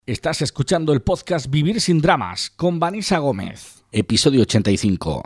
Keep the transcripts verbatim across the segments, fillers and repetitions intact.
Estás escuchando el podcast Vivir sin Dramas con Vanessa Gómez, episodio ochenta y cinco.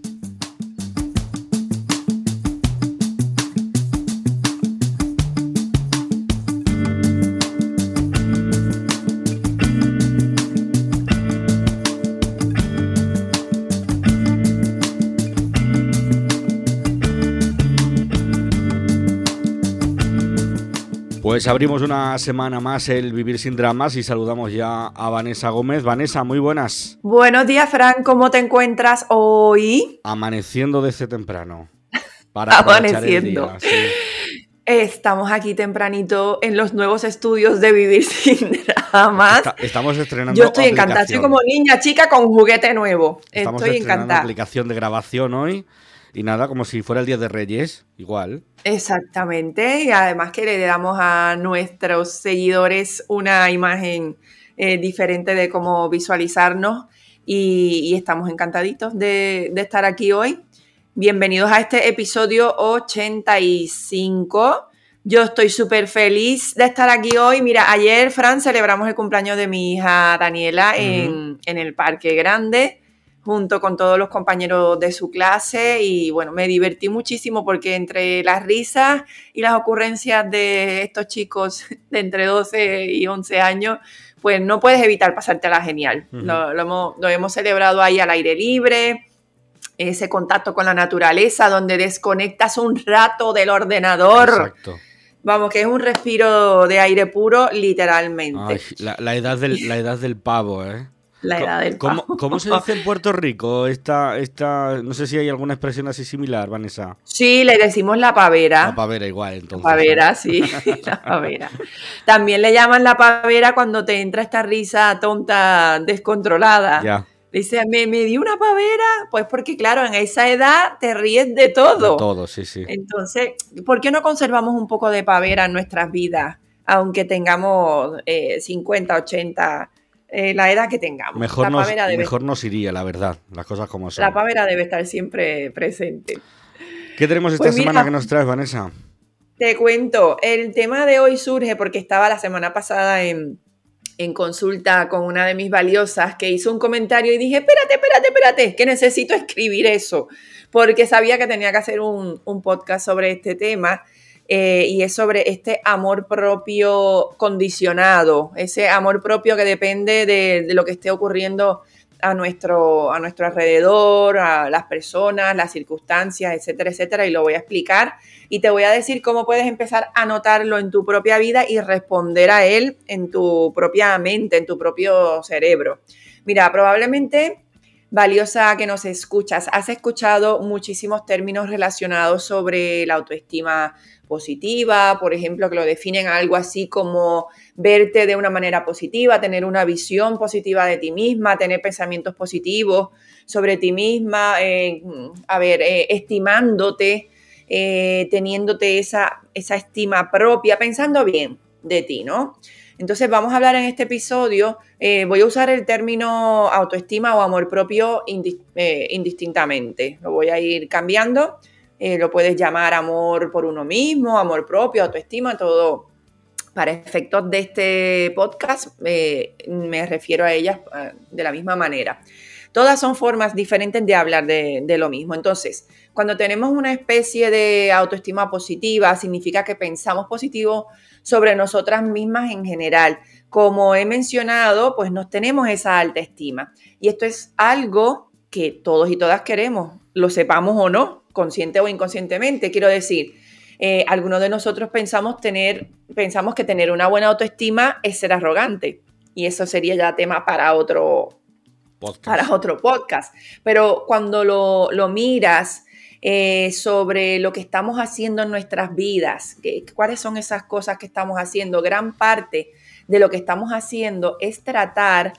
Pues abrimos una semana más el Vivir sin Dramas y saludamos ya a Vanessa Gómez. Vanessa, muy buenas. Buenos días, Fran. ¿Cómo te encuentras hoy? Amaneciendo desde temprano. Para Amaneciendo. El día, sí. Estamos aquí tempranito en los nuevos estudios de Vivir sin Dramas. Está, estamos estrenando Yo estoy encantada. Estoy como niña chica con juguete nuevo. Estamos estoy estrenando encantada. Aplicación de grabación hoy. Y nada, como si fuera el Día de Reyes, igual. Exactamente, y además que le damos a nuestros seguidores una imagen eh, diferente de cómo visualizarnos y, y estamos encantaditos de, de estar aquí hoy. Bienvenidos a este episodio ochenta y cinco. Yo estoy súper feliz de estar aquí hoy. Mira, ayer, Fran, celebramos el cumpleaños de mi hija Daniela uh-huh. en, en el Parque Grande, junto con todos los compañeros de su clase y bueno, me divertí muchísimo porque entre las risas y las ocurrencias de estos chicos de entre doce y once años, pues no puedes evitar pasártela genial. Uh-huh. Lo, lo, hemos, lo hemos celebrado ahí al aire libre, ese contacto con la naturaleza donde desconectas un rato del ordenador. Exacto. Vamos, que es un respiro de aire puro, literalmente. Ay, la, la, edad del, la edad del pavo, ¿eh? La edad del ¿Cómo, ¿Cómo se dice en Puerto Rico? Esta, esta, no sé si hay alguna expresión así similar, Vanessa. Sí, le decimos la pavera. La pavera igual, entonces. La pavera, sí, la pavera. También le llaman la pavera cuando te entra esta risa tonta, descontrolada. Ya. Dice, ¿me, me dio una pavera? Pues porque, claro, en esa edad te ríes de todo. De todo, sí, sí. Entonces, ¿por qué no conservamos un poco de pavera en nuestras vidas? Aunque tengamos eh, cincuenta, ochenta... Eh, la edad que tengamos. Mejor, la nos, debe, mejor nos iría, la verdad, las cosas como son. La pavera debe estar siempre presente. ¿Qué tenemos esta pues mira, semana que nos traes, Vanessa? Te cuento, el tema de hoy surge porque estaba la semana pasada en, en consulta con una de mis valiosas que hizo un comentario y dije, espérate, espérate, espérate, que necesito escribir eso, porque sabía que tenía que hacer un, un podcast sobre este tema. Eh, y es sobre este amor propio condicionado, ese amor propio que depende de, de lo que esté ocurriendo a nuestro, a nuestro alrededor, a las personas, las circunstancias, etcétera, etcétera, y lo voy a explicar y te voy a decir cómo puedes empezar a notarlo en tu propia vida y responder a él en tu propia mente, en tu propio cerebro. Mira, probablemente, valiosa que nos escuchas, has escuchado muchísimos términos relacionados sobre la autoestima positiva, por ejemplo, que lo definen algo así como verte de una manera positiva, tener una visión positiva de ti misma, tener pensamientos positivos sobre ti misma, eh, a ver, eh, estimándote, eh, teniéndote esa, esa estima propia, pensando bien de ti, ¿no? Entonces vamos a hablar en este episodio, eh, voy a usar el término autoestima o amor propio indist- eh, indistintamente, lo voy a ir cambiando. Eh, lo puedes llamar amor por uno mismo, amor propio, autoestima, todo para efectos de este podcast, eh, me refiero a ellas eh, de la misma manera. Todas son formas diferentes de hablar de, de lo mismo. Entonces, cuando tenemos una especie de autoestima positiva, significa que pensamos positivo sobre nosotras mismas en general. Como he mencionado, pues nos tenemos esa alta estima. Y esto es algo que todos y todas queremos, lo sepamos o no, consciente o inconscientemente. Quiero decir, eh, algunos de nosotros pensamos, tener, pensamos que tener una buena autoestima es ser arrogante. Y eso sería ya tema para otro podcast. Para otro podcast. Pero cuando lo, lo miras eh, sobre lo que estamos haciendo en nuestras vidas, que, cuáles son esas cosas que estamos haciendo, gran parte de lo que estamos haciendo es tratar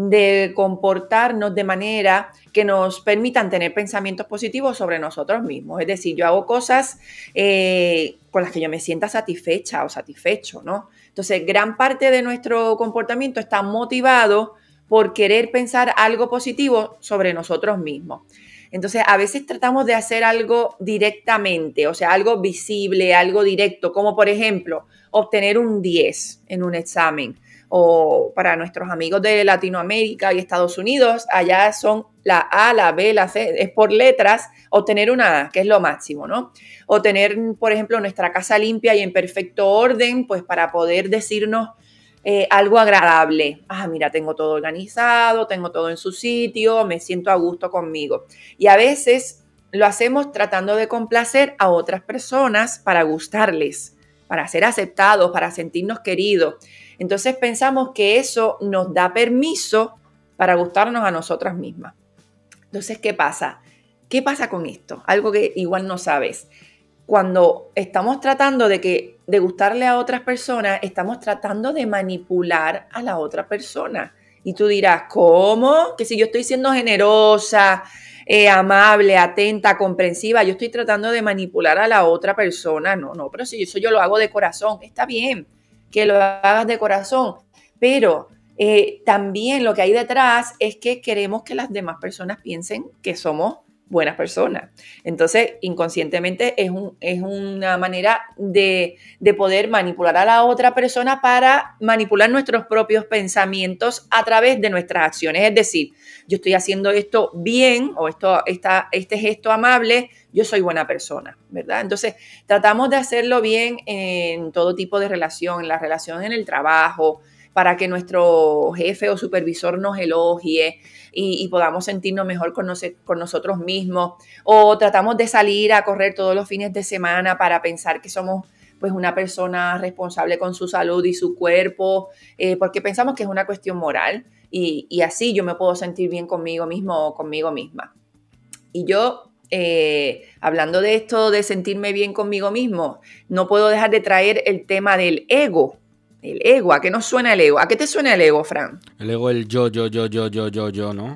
de comportarnos de manera que nos permitan tener pensamientos positivos sobre nosotros mismos. Es decir, yo hago cosas eh, con las que yo me sienta satisfecha o satisfecho, ¿no? Entonces, gran parte de nuestro comportamiento está motivado por querer pensar algo positivo sobre nosotros mismos. Entonces, a veces tratamos de hacer algo directamente, o sea, algo visible, algo directo, como por ejemplo, obtener un diez en un examen, o para nuestros amigos de Latinoamérica y Estados Unidos, allá son la A, la B, la C, es por letras, o tener una A, que es lo máximo, ¿no? O tener, por ejemplo, nuestra casa limpia y en perfecto orden, pues para poder decirnos eh, algo agradable. Ah, mira, tengo todo organizado, tengo todo en su sitio, me siento a gusto conmigo. Y a veces lo hacemos tratando de complacer a otras personas para gustarles, para ser aceptados, para sentirnos queridos. Entonces pensamos que eso nos da permiso para gustarnos a nosotras mismas. Entonces, ¿qué pasa? ¿Qué pasa con esto? Algo que igual no sabes. Cuando estamos tratando de, que, de gustarle a otras personas, estamos tratando de manipular a la otra persona. Y tú dirás, ¿cómo? Que si yo estoy siendo generosa, eh, amable, atenta, comprensiva, yo estoy tratando de manipular a la otra persona. No, no, pero si eso yo lo hago de corazón, está bien que lo hagas de corazón, pero eh, también lo que hay detrás es que queremos que las demás personas piensen que somos buenas personas. Entonces, inconscientemente es, un, es una manera de, de poder manipular a la otra persona para manipular nuestros propios pensamientos a través de nuestras acciones. Es decir, yo estoy haciendo esto bien o esto, esta, este gesto amable, yo soy buena persona, ¿verdad? Entonces, tratamos de hacerlo bien en todo tipo de relación, en la relación en el trabajo, para que nuestro jefe o supervisor nos elogie y, y podamos sentirnos mejor con, nos, con nosotros mismos. O tratamos de salir a correr todos los fines de semana para pensar que somos pues una persona responsable con su salud y su cuerpo, eh, porque pensamos que es una cuestión moral y, y así yo me puedo sentir bien conmigo mismo o conmigo misma. Y yo, eh, hablando de esto de sentirme bien conmigo mismo, no puedo dejar de traer el tema del ego. El ego, ¿a qué nos suena el ego? ¿A qué te suena el ego, Fran? El ego, el yo, yo, yo, yo, yo, yo, yo, ¿no?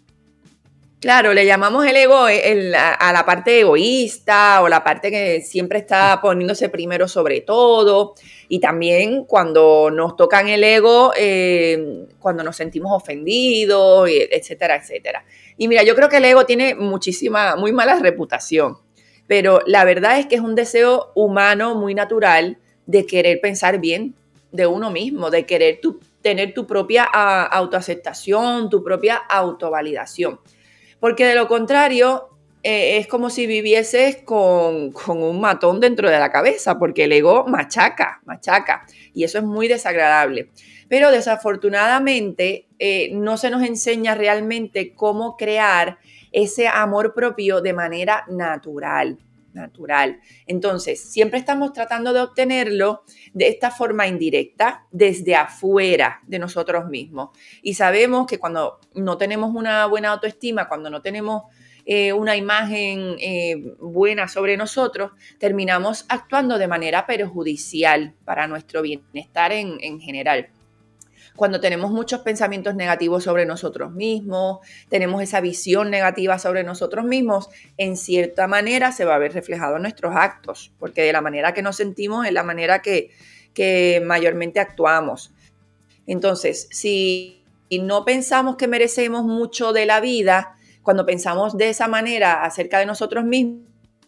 Claro, le llamamos el ego el, a, a la parte egoísta o la parte que siempre está poniéndose primero sobre todo. Y también cuando nos tocan el ego, eh, cuando nos sentimos ofendidos, etcétera, etcétera. Y mira, yo creo que el ego tiene muchísima, muy mala reputación. Pero la verdad es que es un deseo humano muy natural de querer pensar bien de uno mismo, de querer tu, tener tu propia a, autoaceptación, tu propia autovalidación. Porque de lo contrario, eh, es como si vivieses con, con un matón dentro de la cabeza, porque el ego machaca, machaca, y eso es muy desagradable. Pero desafortunadamente eh, no se nos enseña realmente cómo crear ese amor propio de manera natural. natural. Entonces, siempre estamos tratando de obtenerlo de esta forma indirecta, desde afuera de nosotros mismos. Y sabemos que cuando no tenemos una buena autoestima, cuando no tenemos eh, una imagen eh, buena sobre nosotros, terminamos actuando de manera perjudicial para nuestro bienestar en, en general. Cuando tenemos muchos pensamientos negativos sobre nosotros mismos, tenemos esa visión negativa sobre nosotros mismos, en cierta manera se va a ver reflejado en nuestros actos, porque de la manera que nos sentimos es la manera que, que mayormente actuamos. Entonces, si no pensamos que merecemos mucho de la vida, cuando pensamos de esa manera acerca de nosotros mismos,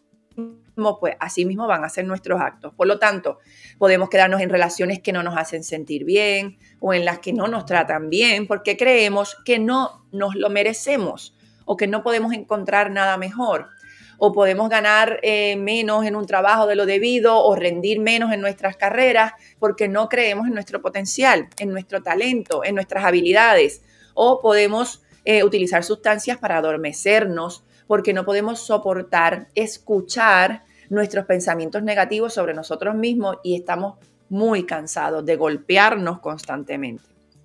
pues así mismo van a ser nuestros actos. Por lo tanto, podemos quedarnos en relaciones que no nos hacen sentir bien o en las que no nos tratan bien porque creemos que no nos lo merecemos o que no podemos encontrar nada mejor. O podemos ganar eh, menos en un trabajo de lo debido o rendir menos en nuestras carreras porque no creemos en nuestro potencial, en nuestro talento, en nuestras habilidades. O podemos eh, utilizar sustancias para adormecernos porque no podemos soportar escuchar nuestros pensamientos negativos sobre nosotros mismos y estamos muy cansados de golpearnos constantemente.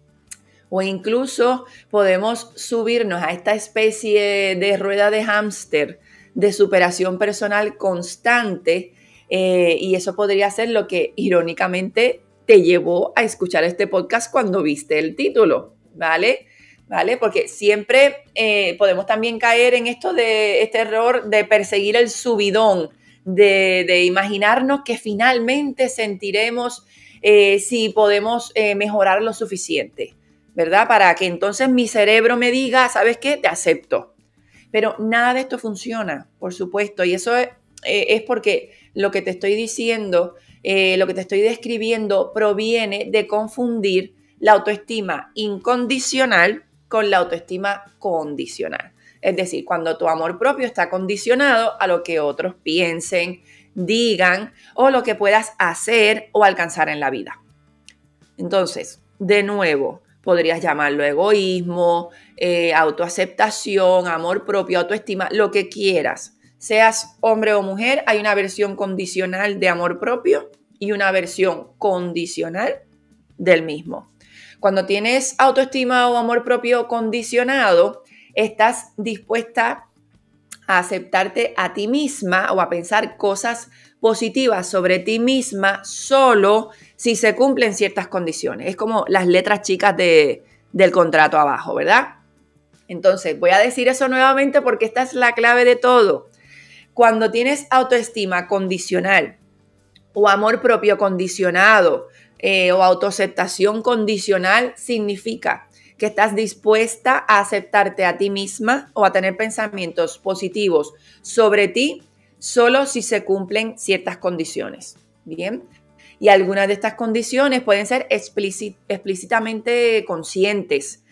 O incluso podemos subirnos a esta especie de rueda de hámster de superación personal constante eh, y eso podría ser lo que irónicamente te llevó a escuchar este podcast cuando viste el título, ¿vale? ¿Vale? Porque siempre eh, podemos también caer en esto de este error de perseguir el subidón, de, de imaginarnos que finalmente sentiremos eh, si podemos eh, mejorar lo suficiente, ¿verdad? Para que entonces mi cerebro me diga, ¿sabes qué? Te acepto. Pero nada de esto funciona, por supuesto, y eso es, eh, es porque lo que te estoy diciendo, eh, lo que te estoy describiendo proviene de confundir la autoestima incondicional con la autoestima condicional. Es decir, cuando tu amor propio está condicionado a lo que otros piensen, digan o lo que puedas hacer o alcanzar en la vida. Entonces, de nuevo, podrías llamarlo egoísmo, eh, autoaceptación, amor propio, autoestima, lo que quieras. Seas hombre o mujer, hay una versión condicional de amor propio y una versión condicional del mismo. Cuando tienes autoestima o amor propio condicionado, estás dispuesta a aceptarte a ti misma o a pensar cosas positivas sobre ti misma solo si se cumplen ciertas condiciones. Es como las letras chicas de, del contrato abajo, ¿verdad? Entonces, voy a decir eso nuevamente porque esta es la clave de todo. Cuando tienes autoestima condicional o amor propio condicionado eh, o autoaceptación condicional, significa que estás dispuesta a aceptarte a ti misma o a tener pensamientos positivos sobre ti solo si se cumplen ciertas condiciones. Bien. Y algunas de estas condiciones pueden ser explícit, explícitamente conscientes,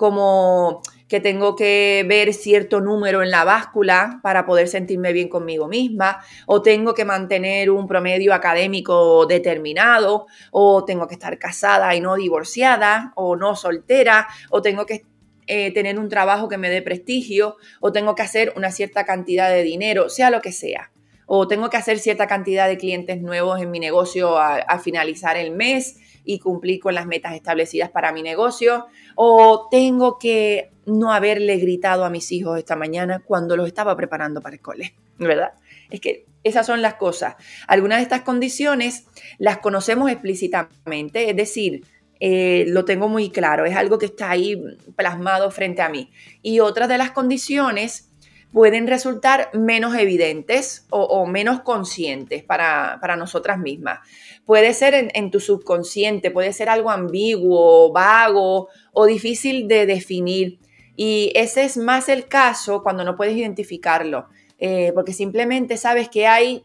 como que tengo que ver cierto número en la báscula para poder sentirme bien conmigo misma, o tengo que mantener un promedio académico determinado, o tengo que estar casada y no divorciada, o no soltera, o tengo que eh, tener un trabajo que me dé prestigio, o tengo que hacer una cierta cantidad de dinero, sea lo que sea. O tengo que hacer cierta cantidad de clientes nuevos en mi negocio a, a finalizar el mes y cumplir con las metas establecidas para mi negocio. O tengo que no haberle gritado a mis hijos esta mañana cuando los estaba preparando para el cole, ¿verdad? Es que esas son las cosas. Algunas de estas condiciones las conocemos explícitamente, es decir, eh, lo tengo muy claro, es algo que está ahí plasmado frente a mí. Y otras de las condiciones pueden resultar menos evidentes o, o menos conscientes para, para nosotras mismas. Puede ser en, en tu subconsciente, puede ser algo ambiguo, vago o difícil de definir. Y ese es más el caso cuando no puedes identificarlo, eh, porque simplemente sabes que hay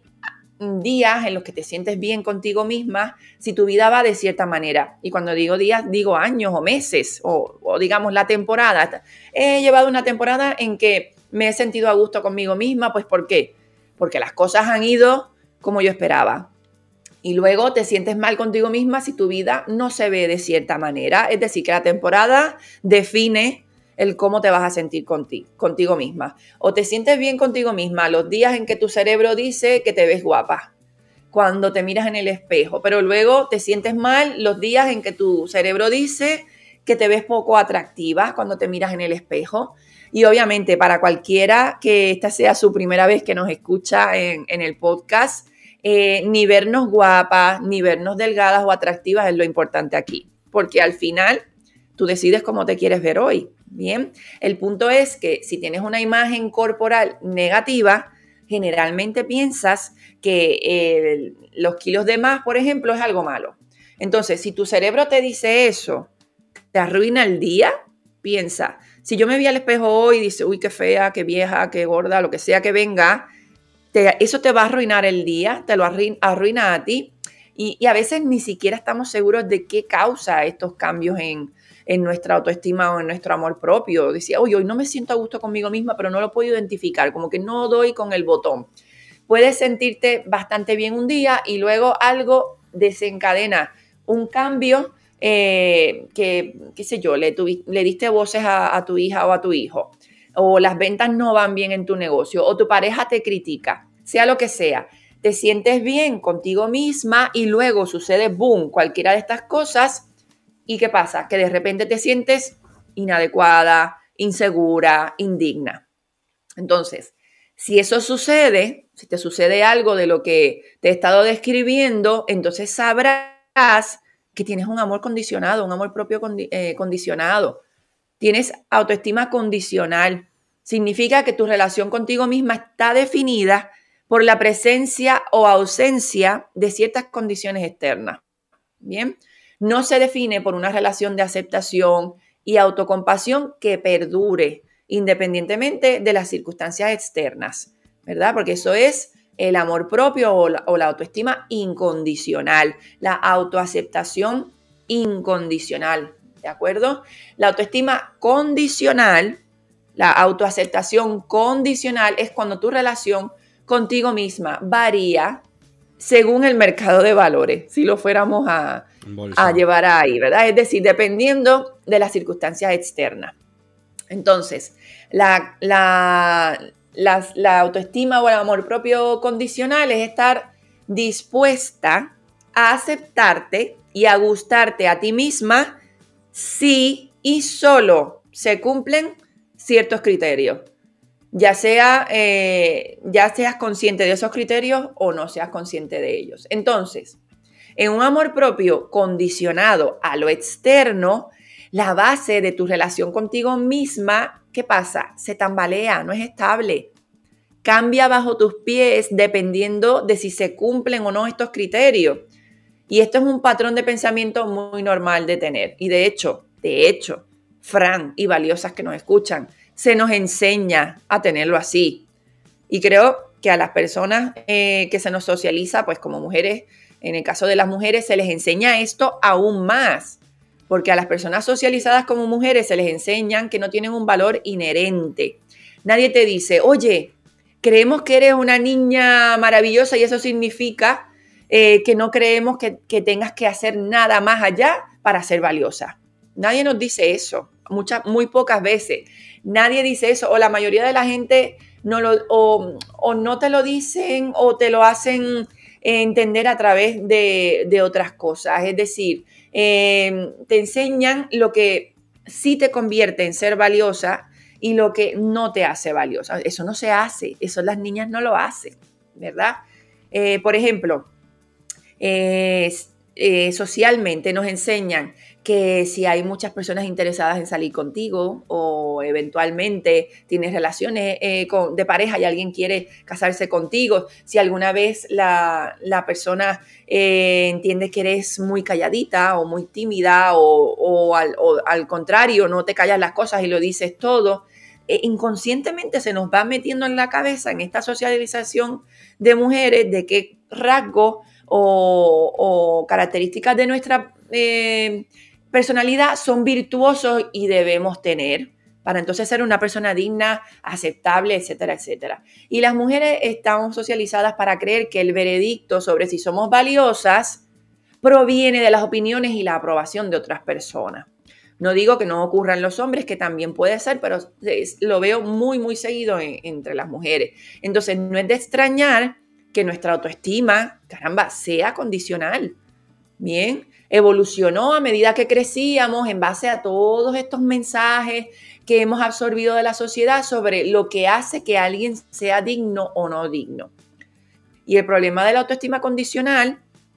días en los que te sientes bien contigo misma si tu vida va de cierta manera. Y cuando digo días, digo años o meses o, o digamos la temporada. He llevado una temporada en que me he sentido a gusto conmigo misma, pues ¿por qué? Porque las cosas han ido como yo esperaba. Y luego te sientes mal contigo misma si tu vida no se ve de cierta manera. Es decir, que la temporada define el cómo te vas a sentir contigo, contigo misma. O te sientes bien contigo misma los días en que tu cerebro dice que te ves guapa, cuando te miras en el espejo. Pero luego te sientes mal los días en que tu cerebro dice que te ves poco atractiva cuando te miras en el espejo. Y obviamente para cualquiera que esta sea su primera vez que nos escucha en, en el podcast, eh, ni vernos guapas, ni vernos delgadas o atractivas es lo importante aquí. Porque al final tú decides cómo te quieres ver hoy. Bien, el punto es que si tienes una imagen corporal negativa, generalmente piensas que eh, los kilos de más, por ejemplo, es algo malo. Entonces, si tu cerebro te dice eso, te arruina el día, piensa, si yo me vi al espejo hoy y dice, uy, qué fea, qué vieja, qué gorda, lo que sea que venga, te, eso te va a arruinar el día, te lo arruina, arruina a ti. Y, y a veces ni siquiera estamos seguros de qué causa estos cambios en, en nuestra autoestima o en nuestro amor propio. Decía, oye, hoy no me siento a gusto conmigo misma, pero no lo puedo identificar, como que no doy con el botón. Puedes sentirte bastante bien un día y luego algo desencadena un cambio eh, que, qué sé yo, le, tuvi, le diste voces a, a tu hija o a tu hijo, o las ventas no van bien en tu negocio, o tu pareja te critica, sea lo que sea. Te sientes bien contigo misma y luego sucede, boom, cualquiera de estas cosas. ¿Y qué pasa? Que de repente te sientes inadecuada, insegura, indigna. Entonces, si eso sucede, si te sucede algo de lo que te he estado describiendo, entonces sabrás que tienes un amor condicionado, un amor propio condi- eh, condicionado. Tienes autoestima condicional. Significa que tu relación contigo misma está definida por la presencia o ausencia de ciertas condiciones externas. Bien, no se define por una relación de aceptación y autocompasión que perdure independientemente de las circunstancias externas, ¿verdad? Porque eso es el amor propio o la, o la autoestima incondicional, la autoaceptación incondicional. ¿de acuerdo? La autoestima condicional, la autoaceptación condicional es cuando tu relación contigo misma varía según el mercado de valores, si lo fuéramos a, a llevar ahí, ¿verdad? Es decir, dependiendo de las circunstancias externas. Entonces, la, la, la, la autoestima o el amor propio condicional es estar dispuesta a aceptarte y a gustarte a ti misma si y solo se cumplen ciertos criterios. Ya sea, eh, ya seas consciente de esos criterios o no seas consciente de ellos. Entonces, en un amor propio condicionado a lo externo, la base de tu relación contigo misma, ¿qué pasa? Se tambalea, no es estable. Cambia bajo tus pies dependiendo de si se cumplen o no estos criterios. Y esto es un patrón de pensamiento muy normal de tener. Y de hecho, de hecho, Fran y valiosas que nos escuchan, se nos enseña a tenerlo así. Y creo que a las personas eh, que se nos socializa, pues como mujeres, en el caso de las mujeres, se les enseña esto aún más. Porque a las personas socializadas como mujeres se les enseñan que no tienen un valor inherente. Nadie te dice, oye, creemos que eres una niña maravillosa y eso significa eh, que no creemos que, que tengas que hacer nada más allá para ser valiosa. Nadie nos dice eso, muchas, muy pocas veces. Nadie dice eso, o la mayoría de la gente no lo, o, o no te lo dicen o te lo hacen entender a través de, de otras cosas. Es decir, eh, te enseñan lo que sí te convierte en ser valiosa y lo que no te hace valiosa. Eso no se hace, eso las niñas no lo hacen, ¿verdad? Eh, por ejemplo, eh, eh, socialmente nos enseñan que si hay muchas personas interesadas en salir contigo o eventualmente tienes relaciones eh, con, de pareja y alguien quiere casarse contigo, si alguna vez la, la persona eh, entiende que eres muy calladita o muy tímida o, o, al, o al contrario, no te callas las cosas y lo dices todo, eh, inconscientemente se nos va metiendo en la cabeza en esta socialización de mujeres de qué rasgos o, o características de nuestra eh, personalidad son virtuosos y debemos tener para entonces ser una persona digna, aceptable, etcétera, etcétera. Y las mujeres estamos socializadas para creer que el veredicto sobre si somos valiosas proviene de las opiniones y la aprobación de otras personas. No digo que no ocurra en los hombres, que también puede ser, pero lo veo muy, muy seguido en, entre las mujeres. Entonces, no es de extrañar que nuestra autoestima, caramba, sea condicional. Bien, evolucionó a medida que crecíamos en base a todos estos mensajes que hemos absorbido de la sociedad sobre lo que hace que alguien sea digno o no digno. Y el problema de la autoestima condicional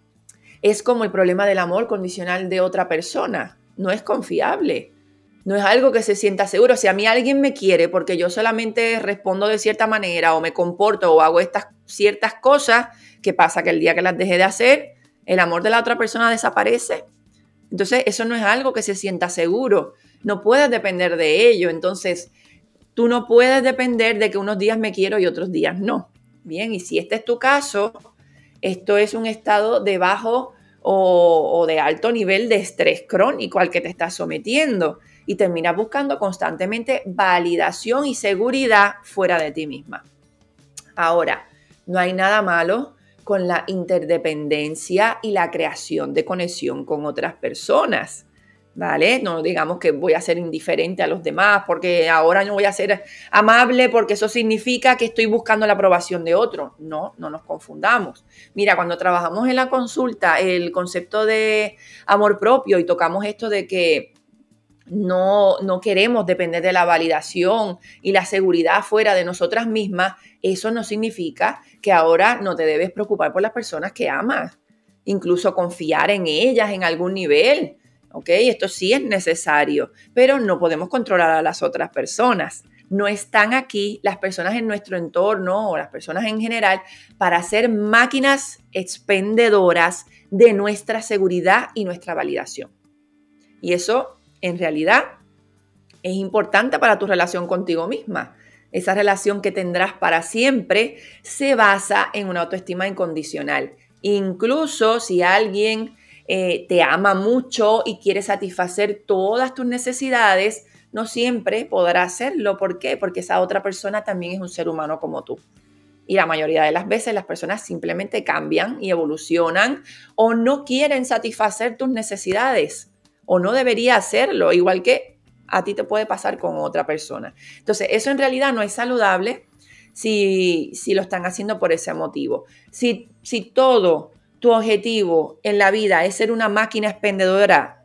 es como el problema del amor condicional de otra persona. No es confiable, no es algo que se sienta seguro. Si a mí alguien me quiere porque yo solamente respondo de cierta manera o me comporto o hago estas ciertas cosas, ¿qué pasa? Que el día que las deje de hacer, el amor de la otra persona desaparece. Entonces, eso no es algo que se sienta seguro. No puedes depender de ello. Entonces, tú no puedes depender de que unos días me quiero y otros días no. Bien, y si este es tu caso, esto es un estado de bajo o, o de alto nivel de estrés crónico al que te estás sometiendo y terminas buscando constantemente validación y seguridad fuera de ti misma. Ahora, no hay nada malo con la interdependencia y la creación de conexión con otras personas, ¿vale? No digamos que voy a ser indiferente a los demás porque ahora no voy a ser amable porque eso significa que estoy buscando la aprobación de otro. No, no nos confundamos. Mira, cuando trabajamos en la consulta el concepto de amor propio y tocamos esto de que No, no queremos depender de la validación y la seguridad fuera de nosotras mismas, eso no significa que ahora no te debes preocupar por las personas que amas, incluso confiar en ellas en algún nivel, ¿ok? Esto sí es necesario, pero no podemos controlar a las otras personas. No están aquí las personas en nuestro entorno o las personas en general para ser máquinas expendedoras de nuestra seguridad y nuestra validación. Y eso en realidad es importante para tu relación contigo misma. Esa relación que tendrás para siempre se basa en una autoestima incondicional. Incluso si alguien eh, te ama mucho y quiere satisfacer todas tus necesidades, no siempre podrá hacerlo. ¿Por qué? Porque esa otra persona también es un ser humano como tú. Y la mayoría de las veces las personas simplemente cambian y evolucionan o no quieren satisfacer tus necesidades o no debería hacerlo, igual que a ti te puede pasar con otra persona. Entonces, eso en realidad no es saludable si, si lo están haciendo por ese motivo. Si, si todo tu objetivo en la vida es ser una máquina expendedora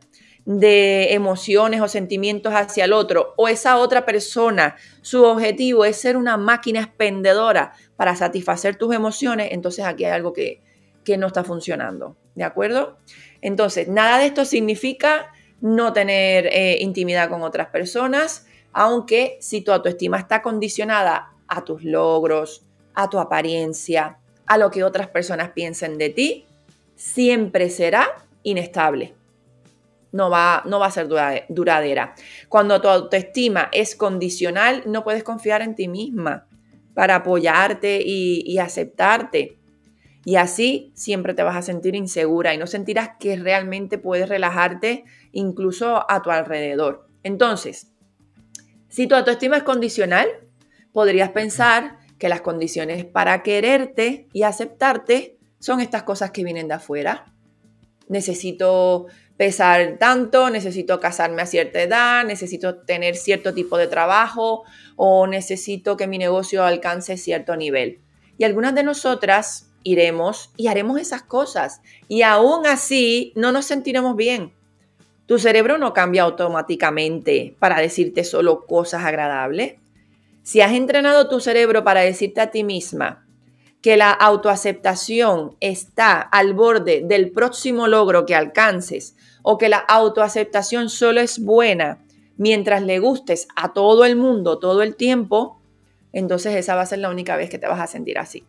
de emociones o sentimientos hacia el otro, o esa otra persona, su objetivo es ser una máquina expendedora para satisfacer tus emociones, entonces aquí hay algo que, que no está funcionando, ¿de acuerdo? Entonces, nada de esto significa no tener eh, intimidad con otras personas, aunque si tu autoestima está condicionada a tus logros, a tu apariencia, a lo que otras personas piensen de ti, siempre será inestable. No va, no va a ser duradera. Cuando tu autoestima es condicional, no puedes confiar en ti misma para apoyarte y, y aceptarte. Y así siempre te vas a sentir insegura y no sentirás que realmente puedes relajarte incluso a tu alrededor. Entonces, si tu autoestima es condicional, podrías pensar que las condiciones para quererte y aceptarte son estas cosas que vienen de afuera. Necesito pesar tanto, necesito casarme a cierta edad, necesito tener cierto tipo de trabajo o necesito que mi negocio alcance cierto nivel. Y algunas de nosotras iremos y haremos esas cosas y aún así no nos sentiremos bien. Tu cerebro no cambia automáticamente para decirte solo cosas agradables. Si has entrenado tu cerebro para decirte a ti misma que la autoaceptación está al borde del próximo logro que alcances o que la autoaceptación solo es buena mientras le gustes a todo el mundo todo el tiempo, entonces esa va a ser la única vez que te vas a sentir así.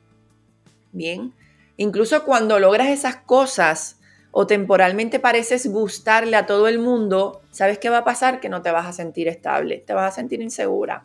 Bien, incluso cuando logras esas cosas o temporalmente pareces gustarle a todo el mundo, ¿sabes qué va a pasar? Que no te vas a sentir estable, te vas a sentir insegura.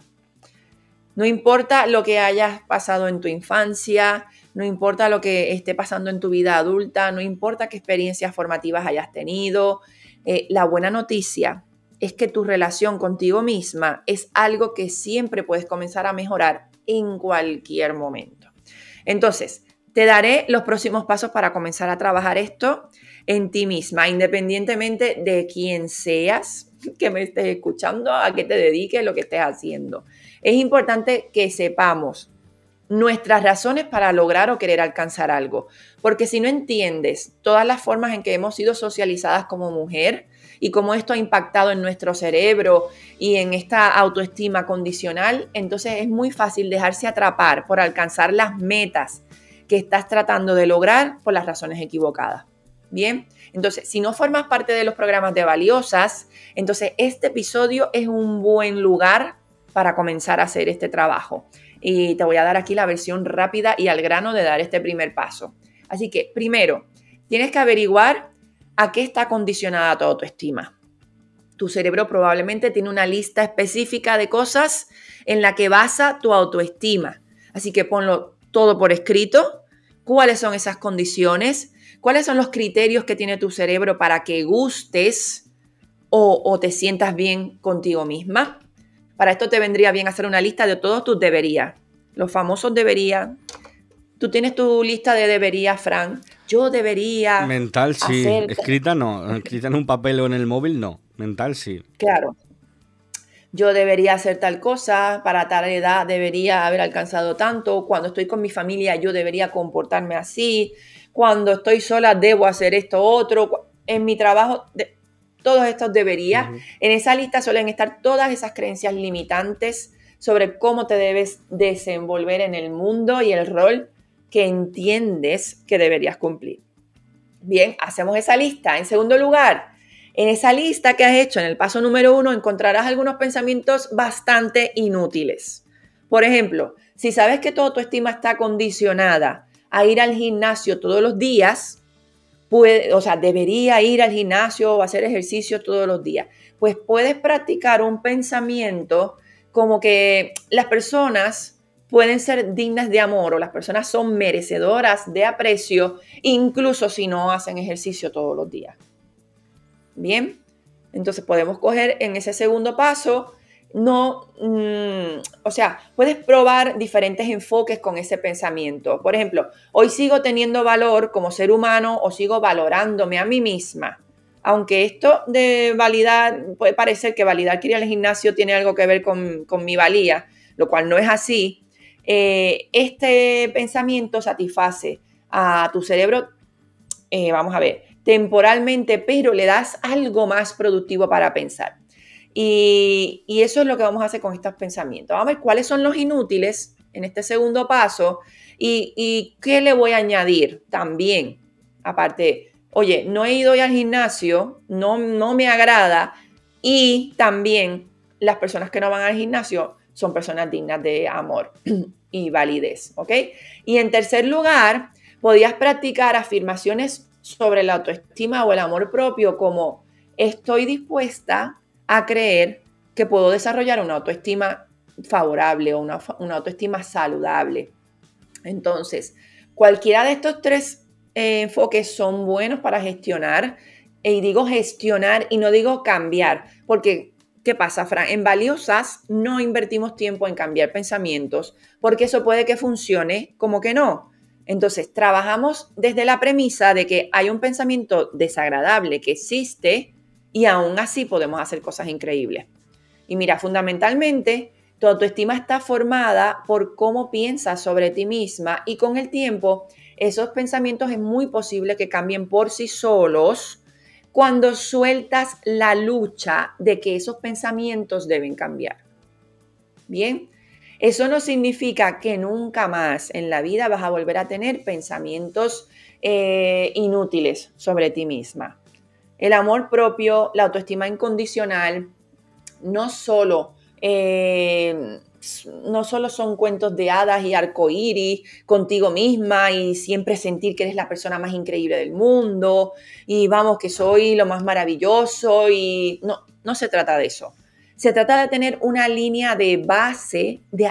No importa lo que hayas pasado en tu infancia, no importa lo que esté pasando en tu vida adulta, no importa qué experiencias formativas hayas tenido. Eh, la buena noticia es que tu relación contigo misma es algo que siempre puedes comenzar a mejorar en cualquier momento. Entonces, te daré los próximos pasos para comenzar a trabajar esto en ti misma, independientemente de quién seas, que me estés escuchando, a qué te dediques, lo que estés haciendo. Es importante que sepamos nuestras razones para lograr o querer alcanzar algo, porque si no entiendes todas las formas en que hemos sido socializadas como mujer y cómo esto ha impactado en nuestro cerebro y en esta autoestima condicional, entonces es muy fácil dejarse atrapar por alcanzar las metas que estás tratando de lograr por las razones equivocadas. Bien, entonces si no formas parte de los programas de Valiosas, entonces este episodio es un buen lugar para comenzar a hacer este trabajo. Y te voy a dar aquí la versión rápida y al grano de dar este primer paso. Así que primero, tienes que averiguar a qué está condicionada tu autoestima. Tu cerebro probablemente tiene una lista específica de cosas en la que basa tu autoestima. Así que ponlo todo por escrito. ¿Cuáles son esas condiciones? ¿Cuáles son los criterios que tiene tu cerebro para que gustes o, o te sientas bien contigo misma? Para esto te vendría bien hacer una lista de todos tus deberías. Los famosos deberías. Tú tienes tu lista de deberías, Fran. Yo debería Mental sí, hacer... escrita no. Escrita en un papel o en el móvil no. Mental sí. Claro. Yo debería hacer tal cosa, para tal edad debería haber alcanzado tanto, cuando estoy con mi familia yo debería comportarme así, cuando estoy sola debo hacer esto otro, en mi trabajo... De... Todos estos deberías. Uh-huh. En esa lista suelen estar todas esas creencias limitantes sobre cómo te debes desenvolver en el mundo y el rol que entiendes que deberías cumplir. Bien, hacemos esa lista. En segundo lugar, en esa lista que has hecho en el paso número uno encontrarás algunos pensamientos bastante inútiles. Por ejemplo, si sabes que toda tu estima está condicionada a ir al gimnasio todos los días, Puede, o sea, debería ir al gimnasio o hacer ejercicio todos los días. Pues puedes practicar un pensamiento como que las personas pueden ser dignas de amor o las personas son merecedoras de aprecio, incluso si no hacen ejercicio todos los días. Bien, entonces podemos coger en ese segundo paso, no, mmm, o sea, puedes probar diferentes enfoques con ese pensamiento. Por ejemplo, hoy sigo teniendo valor como ser humano o sigo valorándome a mí misma. Aunque esto de validar, puede parecer que validar que ir al gimnasio tiene algo que ver con, con mi valía, lo cual no es así. Eh, este pensamiento satisface a tu cerebro, eh, vamos a ver, temporalmente, pero le das algo más productivo para pensar. Y, y eso es lo que vamos a hacer con estos pensamientos. Vamos a ver cuáles son los inútiles en este segundo paso y, y qué le voy a añadir también. Aparte, oye, no he ido hoy al gimnasio, no, no me agrada, y también las personas que no van al gimnasio son personas dignas de amor y validez, ¿ok? Y en tercer lugar, podías practicar afirmaciones sobre la autoestima o el amor propio como estoy dispuesta a creer que puedo desarrollar una autoestima favorable o una, una autoestima saludable. Entonces, cualquiera de estos tres eh, enfoques son buenos para gestionar, y digo gestionar y no digo cambiar, porque ¿qué pasa, Fran? En Valiosas no invertimos tiempo en cambiar pensamientos, porque eso puede que funcione como que no. Entonces, trabajamos desde la premisa de que hay un pensamiento desagradable que existe y aún así podemos hacer cosas increíbles. Y mira, fundamentalmente, tu autoestima está formada por cómo piensas sobre ti misma y con el tiempo, esos pensamientos es muy posible que cambien por sí solos cuando sueltas la lucha de que esos pensamientos deben cambiar. Bien, eso no significa que nunca más en la vida vas a volver a tener pensamientos eh, inútiles sobre ti misma. El amor propio, la autoestima incondicional, no solo, eh, no solo son cuentos de hadas y arcoíris contigo misma y siempre sentir que eres la persona más increíble del mundo y vamos que soy lo más maravilloso y no, no se trata de eso. Se trata de tener una línea de base de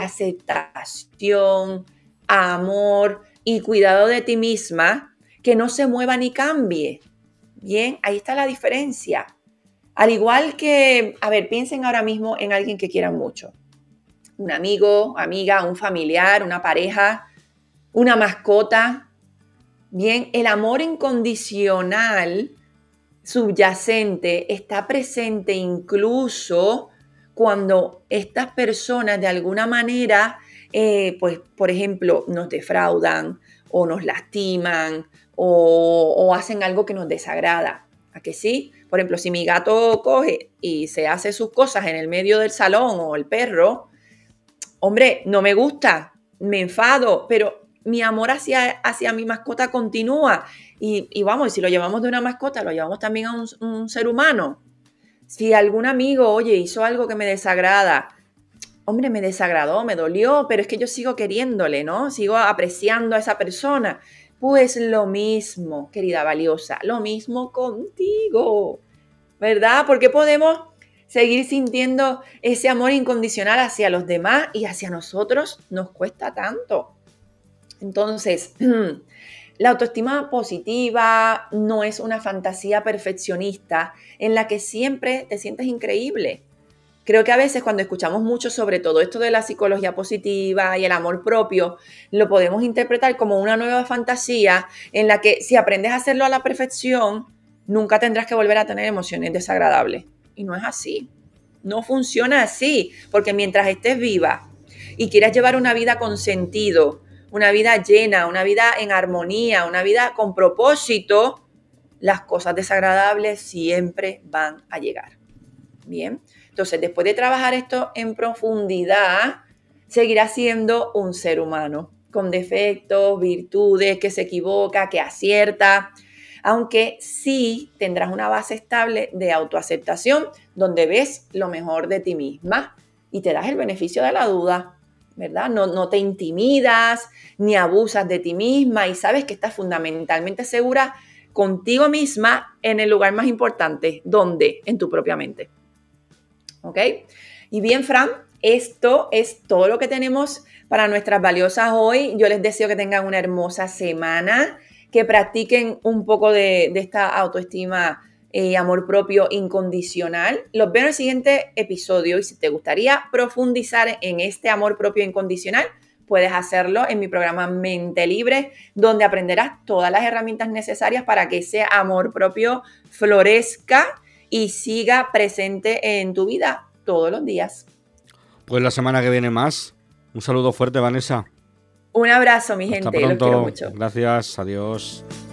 aceptación, amor y cuidado de ti misma que no se mueva ni cambie. Bien, ahí está la diferencia. Al igual que, a ver, piensen ahora mismo en alguien que quieran mucho. Un amigo, amiga, un familiar, una pareja, una mascota. Bien, el amor incondicional subyacente está presente incluso cuando estas personas de alguna manera, eh, pues, por ejemplo, nos defraudan o nos lastiman o, o hacen algo que nos desagrada. ¿A que sí? Por ejemplo, si mi gato coge y se hace sus cosas en el medio del salón o el perro, hombre, no me gusta, me enfado, pero mi amor hacia, hacia mi mascota continúa. Y, y vamos, si lo llevamos de una mascota, lo llevamos también a un, un ser humano. Si algún amigo, oye, hizo algo que me desagrada, hombre, me desagradó, me dolió, pero es que yo sigo queriéndole, ¿no? Sigo apreciando a esa persona. Pues lo mismo, querida valiosa, lo mismo contigo, ¿verdad? Porque podemos seguir sintiendo ese amor incondicional hacia los demás y hacia nosotros nos cuesta tanto. Entonces, la autoestima positiva no es una fantasía perfeccionista en la que siempre te sientes increíble. Creo que a veces cuando escuchamos mucho sobre todo esto de la psicología positiva y el amor propio, lo podemos interpretar como una nueva fantasía en la que si aprendes a hacerlo a la perfección, nunca tendrás que volver a tener emociones desagradables. Y no es así. No funciona así, porque mientras estés viva y quieras llevar una vida con sentido, una vida llena, una vida en armonía, una vida con propósito, las cosas desagradables siempre van a llegar. Bien, entonces después de trabajar esto en profundidad, seguirás siendo un ser humano con defectos, virtudes, que se equivoca, que acierta, aunque sí tendrás una base estable de autoaceptación donde ves lo mejor de ti misma y te das el beneficio de la duda, ¿verdad? No, no te intimidas ni abusas de ti misma y sabes que estás fundamentalmente segura contigo misma en el lugar más importante. ¿Dónde? En tu propia mente. ¿Ok? Y bien, Fran, Esto es todo lo que tenemos para nuestras valiosas hoy. Yo les deseo que tengan una hermosa semana, que practiquen un poco de, de esta autoestima y eh, amor propio incondicional. Los veo en el siguiente episodio y si te gustaría profundizar en este amor propio incondicional, puedes hacerlo en mi programa Mente Libre, donde aprenderás todas las herramientas necesarias para que ese amor propio florezca y siga presente en tu vida todos los días. Pues la semana que viene más. Un saludo fuerte, Vanessa. Un abrazo, mi Hasta gente. pronto. Los quiero mucho. Gracias. Adiós.